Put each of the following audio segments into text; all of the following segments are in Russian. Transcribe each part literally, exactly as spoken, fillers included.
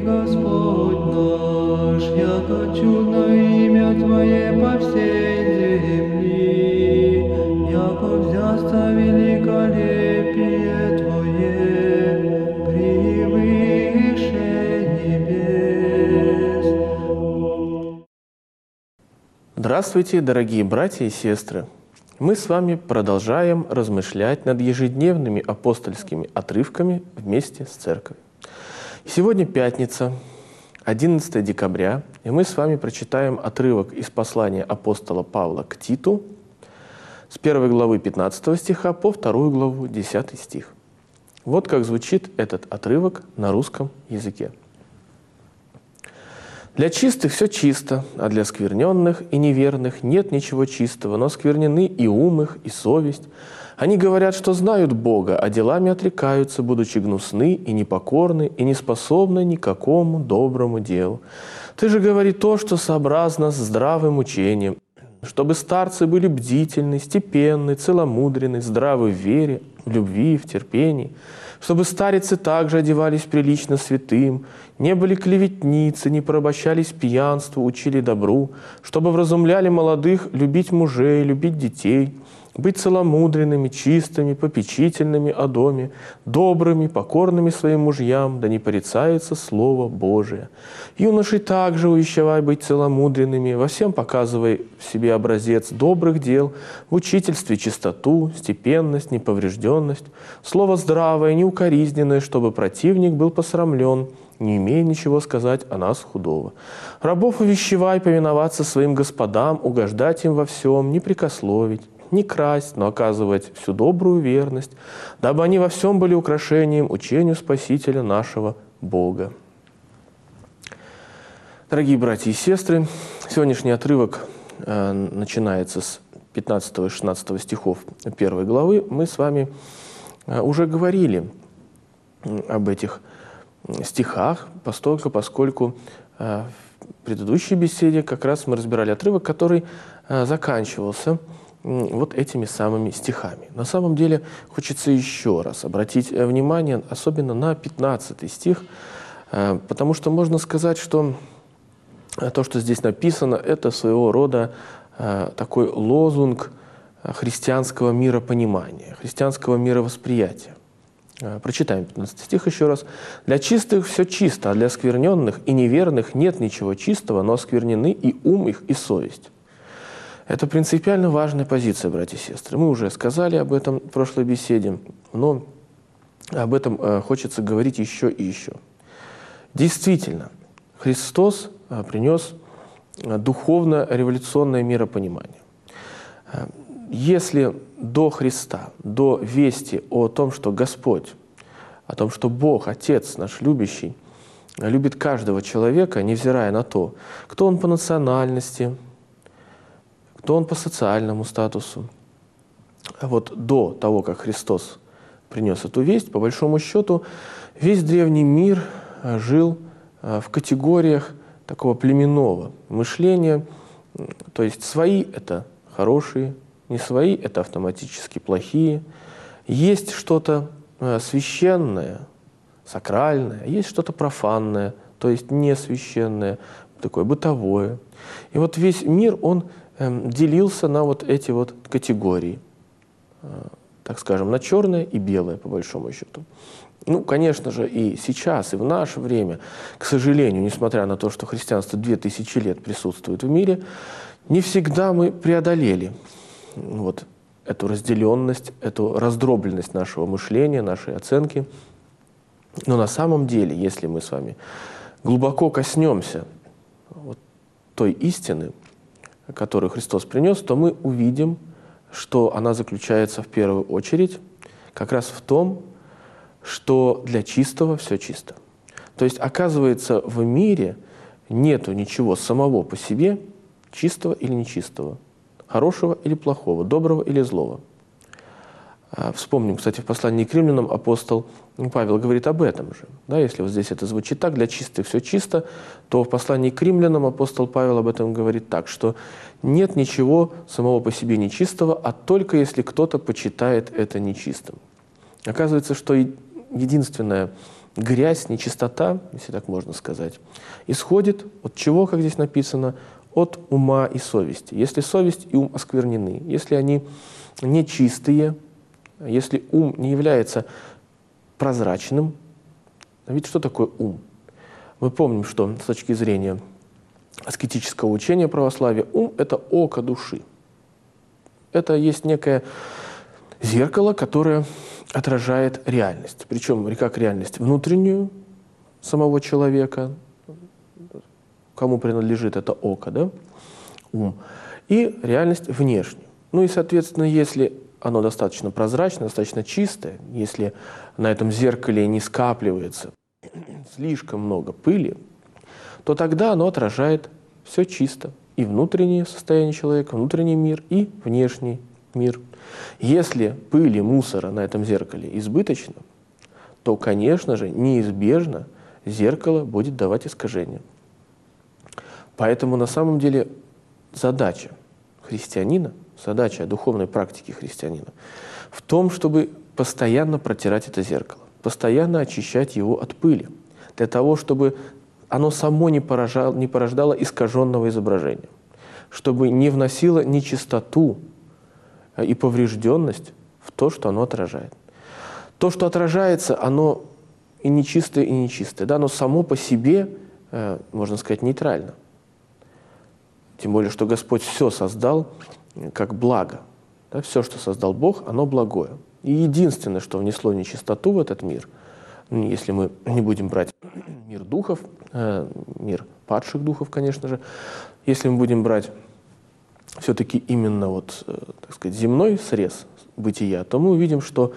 Господь наш, яко чудно имя Твое по всей земли, яко взяться великолепие Твое превыше небес. Здравствуйте, дорогие братья и сестры! Мы с вами продолжаем размышлять над ежедневными апостольскими отрывками вместе с Церковью. Сегодня пятница, одиннадцатое декабря, и мы с вами прочитаем отрывок из послания апостола Павла к Титу с первой главы пятнадцатого стиха по вторую главу десятый стих. Вот как звучит этот отрывок на русском языке. «Для чистых все чисто, а для скверненных и неверных нет ничего чистого, но сквернены и ум их, и совесть. Они говорят, что знают Бога, а делами отрекаются, будучи гнусны и непокорны, и не способны никакому доброму делу. Ты же говори то, что сообразно с здравым учением, чтобы старцы были бдительны, степенны, целомудренны, здравы в вере, в любви, в терпении, чтобы старицы также одевались прилично святым, не были клеветницы, не порабощались пьянству, учили добру, чтобы вразумляли молодых любить мужей, любить детей, быть целомудренными, чистыми, попечительными о доме, добрыми, покорными своим мужьям, да не порицается Слово Божие. Юноши также увещевай быть целомудренными, во всем показывай в себе образец добрых дел, в учительстве чистоту, степенность, неповрежденность, слово здравое, неукоризненное, чтобы противник был посрамлен, не имея ничего сказать о нас худого. Рабов увещевай повиноваться своим господам, угождать им во всем, не прекословить, не красть, но оказывать всю добрую верность, дабы они во всем были украшением учению Спасителя нашего Бога». Дорогие братья и сестры, сегодняшний отрывок э, начинается с пятнадцатого и шестнадцатого стихов первой главы. Мы с вами э, уже говорили об этих стихах, постольку, поскольку э, в предыдущей беседе как раз мы разбирали отрывок, который э, заканчивался вот этими самыми стихами. На самом деле хочется еще раз обратить внимание, особенно на пятнадцатый стих, потому что можно сказать, что то, что здесь написано, это своего рода такой лозунг христианского миропонимания, христианского мировосприятия. Прочитаем пятнадцатый стих еще раз. «Для чистых все чисто, а для скверненных и неверных нет ничего чистого, но осквернены и ум их, и совесть». Это принципиально важная позиция, братья и сестры. Мы уже сказали об этом в прошлой беседе, но об этом э, хочется говорить еще и еще. Действительно, Христос э, принес э, духовно-революционное миропонимание. Э, если до Христа, до вести о том, что Господь, о том, что Бог, Отец наш любящий, любит каждого человека, невзирая на то, кто он по национальности, кто он по социальному статусу. А вот до того, как Христос принес эту весть, по большому счету, весь древний мир жил в категориях такого племенного мышления, то есть свои – это хорошие, не свои – это автоматически плохие. Есть что-то священное, сакральное, есть что-то профанное, то есть несвященное, такое бытовое. И вот весь мир, он делился на вот эти вот категории, так скажем, на черное и белое, по большому счету. Ну, конечно же, и сейчас, и в наше время, к сожалению, несмотря на то, что христианство две тысячи лет присутствует в мире, не всегда мы преодолели вот эту разделенность, эту раздробленность нашего мышления, нашей оценки. Но на самом деле, если мы с вами глубоко коснемся вот той истины, которую Христос принес, то мы увидим, что она заключается в первую очередь как раз в том, что для чистого все чисто. То есть, оказывается, в мире нету ничего самого по себе чистого или нечистого, хорошего или плохого, доброго или злого. Вспомним, кстати, в послании к римлянам апостол Павел говорит об этом же. Да, если вот здесь это звучит так, для чистых все чисто, то в послании к римлянам апостол Павел об этом говорит так, что нет ничего самого по себе нечистого, а только если кто-то почитает это нечистым. Оказывается, что единственное грязь, нечистота, если так можно сказать, исходит от чего, как здесь написано, от ума и совести. Если совесть и ум осквернены, если они нечистые, если ум не является прозрачным, ведь что такое ум? Мы помним, что с точки зрения аскетического учения православия ум – это око души. Это есть некое зеркало, которое отражает реальность. Причем как реальность внутреннюю самого человека, кому принадлежит это око, да? Ум, и реальность внешнюю. Ну и, соответственно, если оно достаточно прозрачное, достаточно чистое, если на этом зеркале не скапливается слишком много пыли, то тогда оно отражает все чисто. И внутреннее состояние человека, внутренний мир, и внешний мир. Если пыли, мусора на этом зеркале избыточно, то, конечно же, неизбежно зеркало будет давать искажения. Поэтому на самом деле задача христианина, задача духовной практики христианина в том, чтобы постоянно протирать это зеркало, постоянно очищать его от пыли, для того, чтобы оно само не порождало, не порождало искаженного изображения, чтобы не вносило нечистоту и поврежденность в то, что оно отражает. То, что отражается, оно и нечистое, и нечистое. Да, оно само по себе, э, можно сказать, нейтрально. Тем более, что Господь все создал как благо. Да, все, что создал Бог, оно благое. И единственное, что внесло нечистоту в этот мир, если мы не будем брать мир духов, э, мир падших духов, конечно же, если мы будем брать все-таки именно вот, э, так сказать, земной срез бытия, то мы увидим, что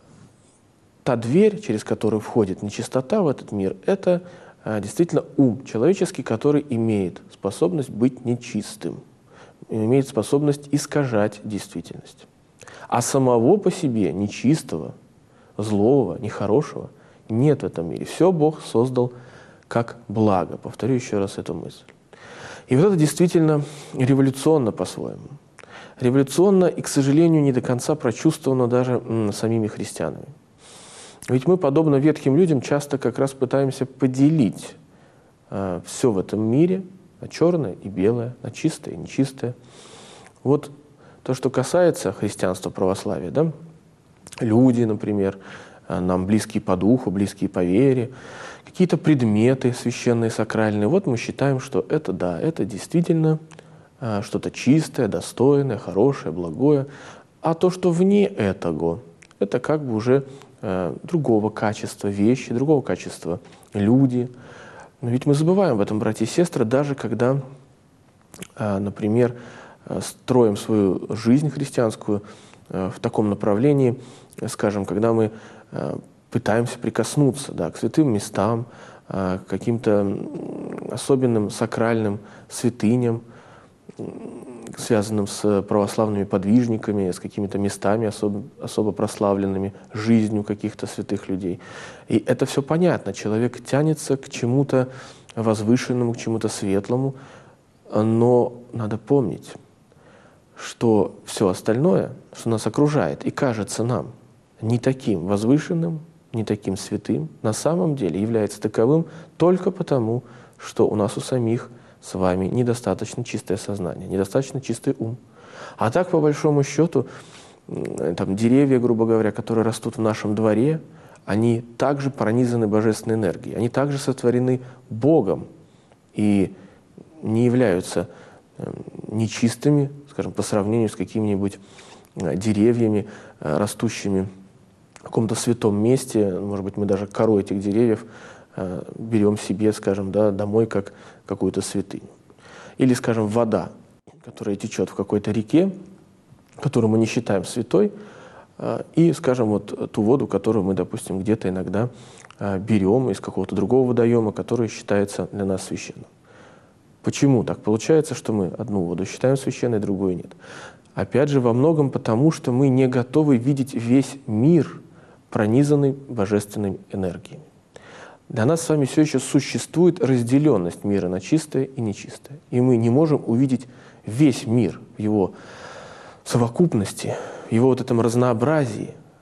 та дверь, через которую входит нечистота в этот мир, это э, действительно ум человеческий, который имеет способность быть нечистым, имеет способность искажать действительность. А самого по себе нечистого, злого, нехорошего нет в этом мире. Все Бог создал как благо. Повторю еще раз эту мысль. И вот это действительно революционно по-своему. Революционно и, к сожалению, не до конца прочувствовано даже м, самими христианами. Ведь мы, подобно ветхим людям, часто как раз пытаемся поделить э, все в этом мире на черное и белое, на чистое и нечистое. Вот то, что касается христианства, православия, да? Люди, например, нам близкие по духу, близкие по вере, какие-то предметы священные, сакральные. Вот мы считаем, что это, да, это действительно а, что-то чистое, достойное, хорошее, благое. А то, что вне этого, это как бы уже а, другого качества вещи, другого качества люди. Но ведь мы забываем об этом, братья и сестры, даже когда, а, например, строим свою жизнь христианскую а, в таком направлении, скажем, когда мы пытаемся прикоснуться, да, к святым местам, к каким-то особенным сакральным святыням, связанным с православными подвижниками, с какими-то местами особо, особо прославленными, жизнью каких-то святых людей. И это все понятно. Человек тянется к чему-то возвышенному, к чему-то светлому, но надо помнить, что все остальное, что нас окружает и кажется нам не таким возвышенным, не таким святым, на самом деле является таковым только потому, что у нас у самих с вами недостаточно чистое сознание, недостаточно чистый ум. А так, по большому счету, там, деревья, грубо говоря, которые растут в нашем дворе, они также пронизаны божественной энергией, они также сотворены Богом и не являются нечистыми, скажем, по сравнению с какими-нибудь деревьями, растущими в каком-то святом месте. Может быть, мы даже кору этих деревьев э, берем себе, скажем, да, домой как какую-то святыню. Или, скажем, вода, которая течет в какой-то реке, которую мы не считаем святой, э, и, скажем, вот ту воду, которую мы, допустим, где-то иногда э, берем из какого-то другого водоема, который считается для нас священным. Почему так получается, что мы одну воду считаем священной, другую нет? Опять же, во многом потому, что мы не готовы видеть весь мир, пронизанный божественной энергией. Для нас с вами все еще существует разделенность мира на чистое и нечистое. И мы не можем увидеть весь мир в его совокупности, в его вот этом разнообразии,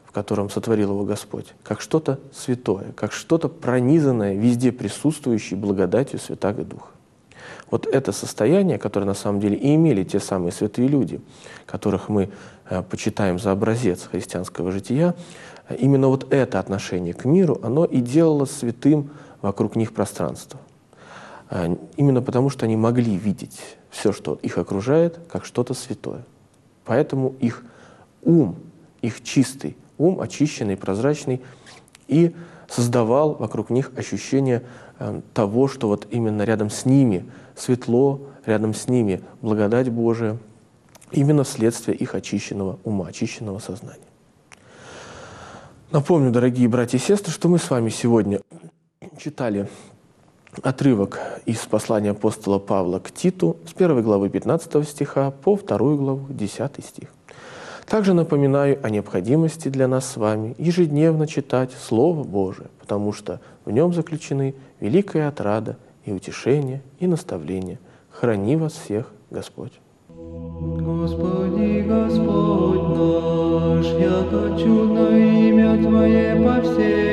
в котором сотворил его Господь, как что-то святое, как что-то пронизанное, везде присутствующей благодатью Святаго Духа. Вот это состояние, которое на самом деле и имели те самые святые люди, которых мы э, почитаем за образец христианского жития, именно вот это отношение к миру, оно и делало святым вокруг них пространство. Э, именно потому, что они могли видеть все, что их окружает, как что-то святое. Поэтому их ум, их чистый ум, очищенный, прозрачный, и создавал вокруг них ощущение э, того, что вот именно рядом с ними светло, рядом с ними благодать Божия, именно вследствие их очищенного ума, очищенного сознания. Напомню, дорогие братья и сестры, что мы с вами сегодня читали отрывок из послания апостола Павла к Титу с первой главы пятнадцатого стиха по вторую главу десятый стих. Также напоминаю о необходимости для нас с вами ежедневно читать Слово Божие, потому что в нем заключены великая отрада и утешение, и наставление. Храни вас всех Господь. Господи, Господь наш, яко чудно имя Твое по всей